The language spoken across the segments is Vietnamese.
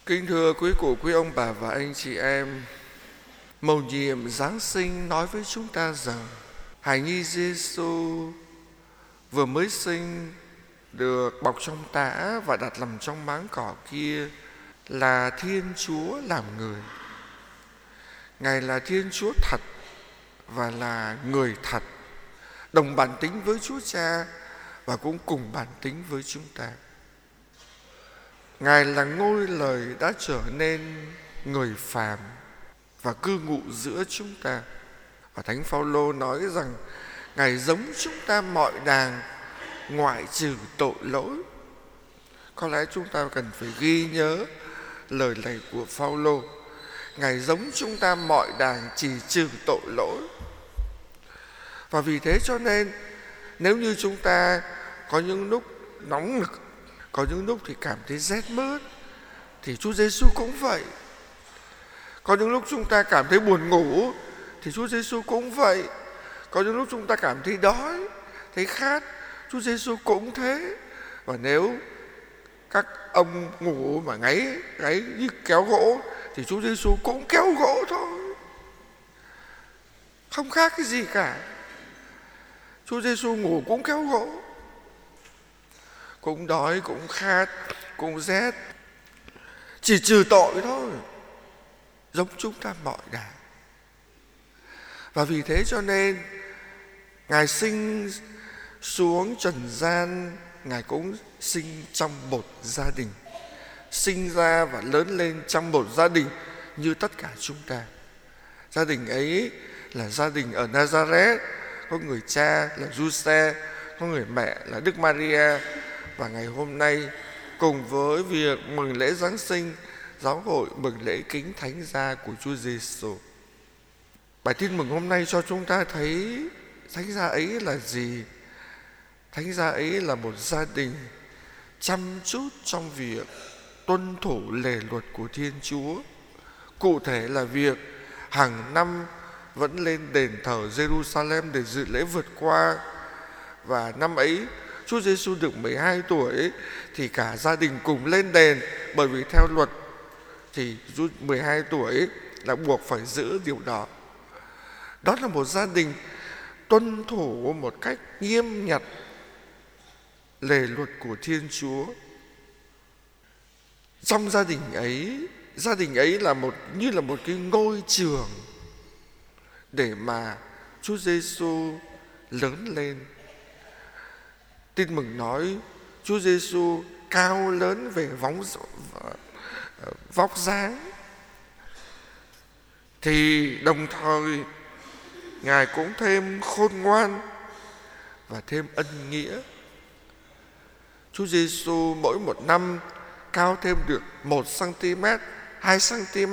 Kính thưa quý cụ, quý ông bà và anh chị em, mầu nhiệm Giáng sinh nói với chúng ta rằng hài nhi Giêsu vừa mới sinh được bọc trong tã và đặt nằm trong máng cỏ kia là Thiên Chúa làm người. Ngài là Thiên Chúa thật và là người thật, đồng bản tính với Chúa Cha và cũng cùng bản tính với chúng ta. Ngài là ngôi lời đã trở nên người phàm và cư ngụ giữa chúng ta. Và Thánh Phaolô nói rằng Ngài giống chúng ta mọi đàng ngoại trừ tội lỗi. Có lẽ chúng ta cần phải ghi nhớ lời này của Phaolô. Ngài giống chúng ta mọi đàng chỉ trừ tội lỗi. Và vì thế cho nên nếu như chúng ta có những lúc nóng nực, có những lúc thì cảm thấy rét mướt, thì Chúa Giêsu cũng vậy. Có những lúc chúng ta cảm thấy buồn ngủ thì Chúa Giêsu cũng vậy. Có những lúc chúng ta cảm thấy đói, thấy khát, Chúa Giêsu cũng thế. Và nếu các ông ngủ mà ngáy như kéo gỗ thì Chúa Giêsu cũng kéo gỗ thôi. Không khác cái gì cả. Chúa Giêsu ngủ cũng kéo gỗ, cũng đói, cũng khát, cũng rét, chỉ trừ tội thôi, giống chúng ta mọi đàng. Và vì thế cho nên Ngài sinh xuống trần gian, Ngài cũng sinh trong một gia đình, sinh ra và lớn lên trong một gia đình như tất cả chúng ta. Gia đình ấy là gia đình ở Nazareth, có người cha là Giuse, có người mẹ là Đức Maria. Và ngày hôm nay cùng với việc mừng lễ Giáng sinh, giáo hội mừng lễ kính Thánh Gia của Chúa Giêsu. Bài tin mừng hôm nay cho chúng ta thấy Thánh Gia ấy là gì? Thánh Gia ấy là một gia đình chăm chút trong việc tuân thủ lề luật của Thiên Chúa. Cụ thể là việc hàng năm vẫn lên đền thờ Jerusalem để dự lễ vượt qua. Và năm ấy Chúa Giêsu được 12 tuổi thì cả gia đình cùng lên đền, bởi vì theo luật thì 12 tuổi là buộc phải giữ điều đó. Đó là một gia đình tuân thủ một cách nghiêm nhặt lề luật của Thiên Chúa. Trong gia đình ấy là như là một cái ngôi trường để mà Chúa Giêsu lớn lên. Tin mừng nói Chúa Giêsu cao lớn về vóc dáng, thì đồng thời Ngài cũng thêm khôn ngoan và thêm ân nghĩa. Chúa Giêsu mỗi một năm cao thêm được 1 cm, 2 cm.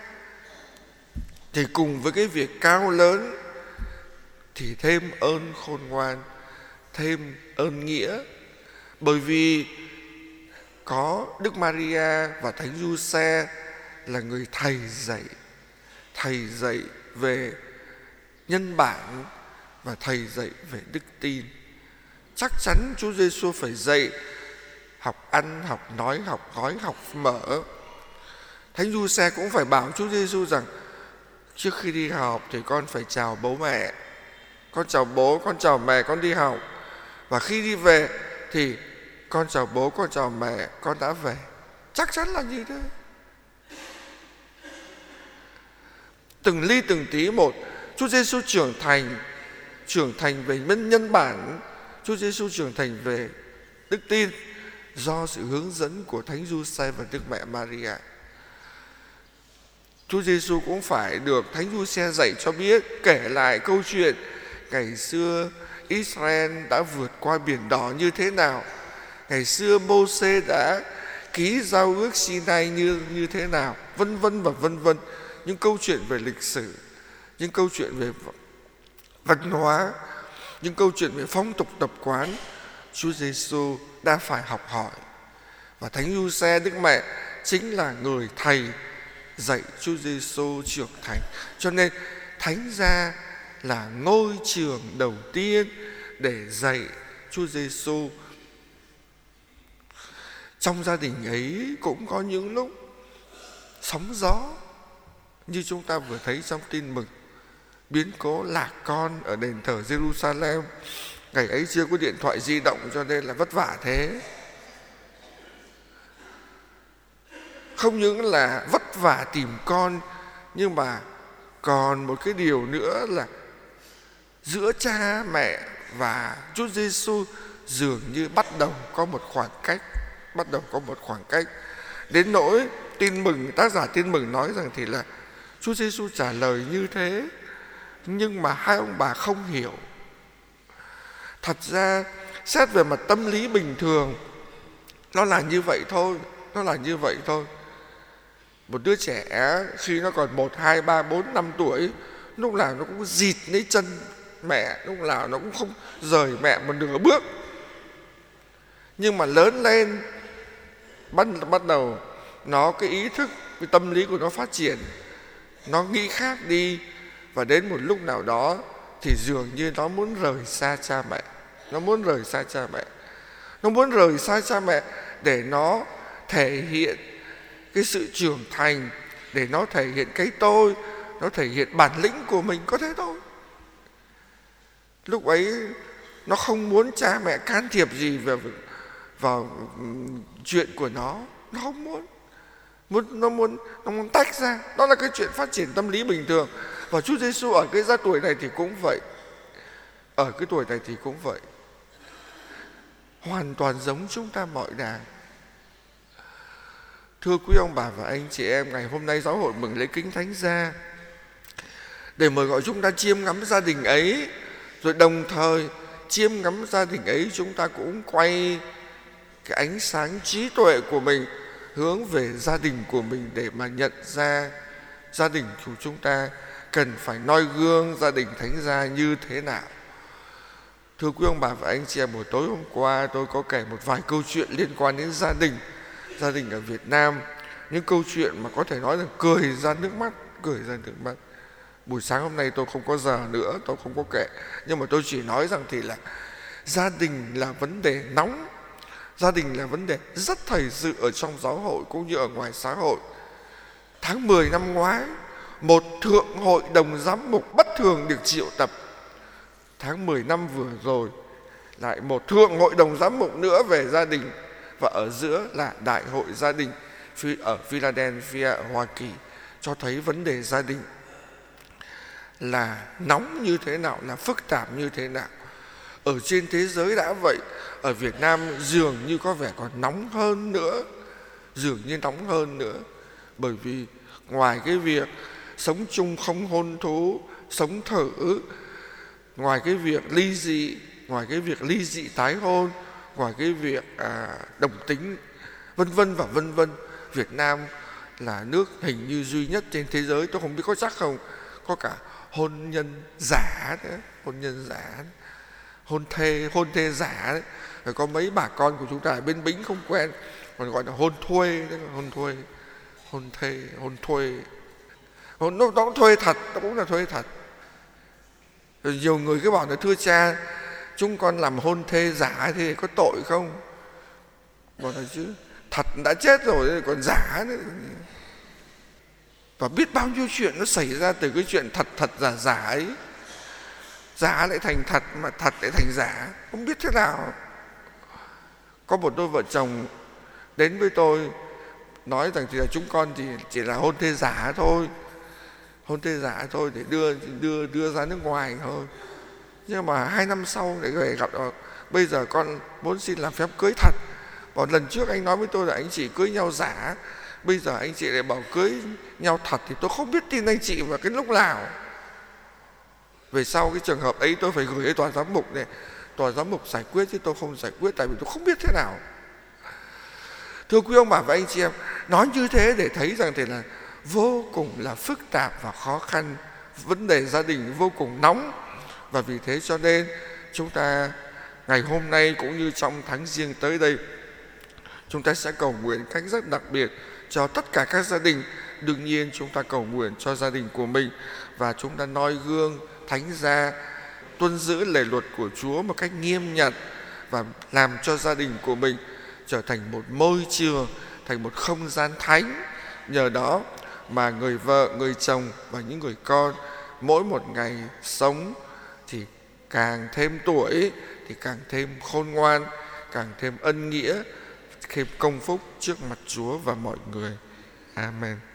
Thì cùng với cái việc cao lớn thì thêm ơn khôn ngoan, thêm ơn nghĩa. Bởi vì có Đức Maria và Thánh Giuse là người thầy dạy về nhân bản và thầy dạy về đức tin. Chắc chắn Chúa Giêsu phải dạy học ăn, học nói, học gói, học mở. Thánh Giuse cũng phải bảo Chúa Giêsu rằng trước khi đi học thì con phải chào bố mẹ, con chào bố, con chào mẹ, con đi học. Và khi đi về thì con chào bố, con chào mẹ, con đã về. Chắc chắn là như thế. Từng ly từng tí một, Chúa Giêsu trưởng thành về nhân bản. Chúa Giêsu trưởng thành về đức tin do sự hướng dẫn của Thánh Giuse và Đức Mẹ Maria. Chúa Giêsu cũng phải được Thánh Giuse dạy cho biết, kể lại câu chuyện ngày xưa Israel đã vượt qua biển đỏ như thế nào, ngày xưa Mô-sê đã ký giao ước Sinai như thế nào, vân vân và vân vân. Những câu chuyện về lịch sử, những câu chuyện về văn hóa, những câu chuyện về phong tục tập quán, Chúa Giêsu đã phải học hỏi. Và Thánh Giuse, Đức Mẹ chính là người thầy dạy Chúa Giêsu trưởng thành. Cho nên Thánh Gia là ngôi trường đầu tiên để dạy Chúa Giêsu. Trong gia đình ấy cũng có những lúc sóng gió, như chúng ta vừa thấy trong tin mừng biến cố lạc con ở đền thờ Jerusalem. Ngày ấy chưa có điện thoại di động cho nên là vất vả thế. Không những là vất vả tìm con, nhưng mà còn một cái điều nữa là giữa cha mẹ và Chúa Giêsu dường như bắt đầu có một khoảng cách. Đến nỗi tin mừng, tác giả tin mừng nói rằng thì là Chúa Giêsu trả lời như thế, nhưng mà hai ông bà không hiểu. Thật ra xét về mặt tâm lý bình thường, nó là như vậy thôi. Một đứa trẻ khi nó còn 1, 2, 3, 4, 5 tuổi, lúc nào nó cũng dịt lấy chân mẹ, lúc nào nó cũng không rời mẹ một nửa bước. Nhưng mà lớn lên, bắt đầu nó cái ý thức, cái tâm lý của nó phát triển, nó nghĩ khác đi, và đến một lúc nào đó thì dường như nó muốn rời xa cha mẹ. Nó muốn rời xa cha mẹ để nó thể hiện cái sự trưởng thành, để nó thể hiện cái tôi, nó thể hiện bản lĩnh của mình, có thế thôi. Lúc ấy nó không muốn cha mẹ can thiệp gì vào chuyện của nó không muốn. Nó muốn tách ra. Đó là cái chuyện phát triển tâm lý bình thường. Và Chúa Giêsu ở cái tuổi này thì cũng vậy. Hoàn toàn giống chúng ta mọi đàn. Thưa quý ông bà và anh chị em, ngày hôm nay giáo hội mừng lễ kính thánh gia để mời gọi chúng ta chiêm ngắm gia đình ấy, rồi đồng thời chiêm ngắm gia đình ấy, chúng ta cũng quay cái ánh sáng trí tuệ của mình hướng về gia đình của mình để mà nhận ra gia đình của chúng ta cần phải noi gương gia đình thánh gia như thế nào. Thưa quý ông bà và anh chị em, buổi tối hôm qua tôi có kể một vài câu chuyện liên quan đến gia đình ở Việt Nam, những câu chuyện mà có thể nói là cười ra nước mắt. Buổi sáng hôm nay tôi không có giờ nữa, tôi không có kể, nhưng mà tôi chỉ nói rằng thì là gia đình là vấn đề nóng, gia đình là vấn đề rất thời sự ở trong giáo hội cũng như ở ngoài xã hội. Tháng 10 năm ngoái, một thượng hội đồng giám mục bất thường được triệu tập. Tháng 10 năm vừa rồi, lại một thượng hội đồng giám mục nữa về gia đình, và ở giữa là đại hội gia đình ở Philadelphia ở Hoa Kỳ, cho thấy vấn đề gia đình là nóng như thế nào, là phức tạp như thế nào. Ở trên thế giới đã vậy, ở Việt Nam dường như có vẻ còn nóng hơn nữa. Bởi vì ngoài cái việc sống chung không hôn thú, sống thử, ngoài cái việc ly dị tái hôn, ngoài cái việc đồng tính, vân vân, Việt Nam là nước hình như duy nhất trên thế giới, tôi không biết có chắc không, có cả hôn nhân giả nữa, hôn thê giả đấy. Rồi có mấy bà con của chúng ta ở bên Bính không quen, còn gọi là hôn thuê, nó cũng thuê thật, nó cũng là thuê thật. Rồi nhiều người cứ bảo là thưa cha, chúng con làm hôn thê giả thì có tội không? Bảo là chứ thật đã chết rồi còn giả nữa. Và biết bao nhiêu chuyện nó xảy ra từ cái chuyện thật giả ấy. Giả lại thành thật, mà thật lại thành giả, không biết thế nào. Có một đôi vợ chồng đến với tôi nói rằng thì là chúng con thì chỉ là hôn thê giả thôi, để đưa ra nước ngoài thôi. Nhưng mà 2 năm sau để về gặp, bây giờ con muốn xin làm phép cưới thật. Bảo lần trước anh nói với tôi là anh chị cưới nhau giả, bây giờ anh chị lại bảo cưới nhau thật, thì tôi không biết tin anh chị vào cái lúc nào. Về sau cái trường hợp ấy tôi phải gửi đến tòa giám mục này, tòa giám mục giải quyết chứ tôi không giải quyết, tại vì tôi không biết thế nào. Thưa quý ông bà và anh chị em, nói như thế để thấy rằng thì là vô cùng là phức tạp và khó khăn, vấn đề gia đình vô cùng nóng. Và vì thế cho nên chúng ta ngày hôm nay cũng như trong tháng Giêng tới đây, chúng ta sẽ cầu nguyện cách rất đặc biệt cho tất cả các gia đình. Đương nhiên chúng ta cầu nguyện cho gia đình của mình, và chúng ta noi gương thánh gia, tuân giữ lề luật của Chúa một cách nghiêm nhặt, và làm cho gia đình của mình trở thành một môi trường, thành một không gian thánh Nhờ đó mà người vợ, người chồng và những người con mỗi một ngày sống thì càng thêm tuổi, thì càng thêm khôn ngoan, càng thêm ân nghĩa, thêm công phúc trước mặt Chúa và mọi người. Amen.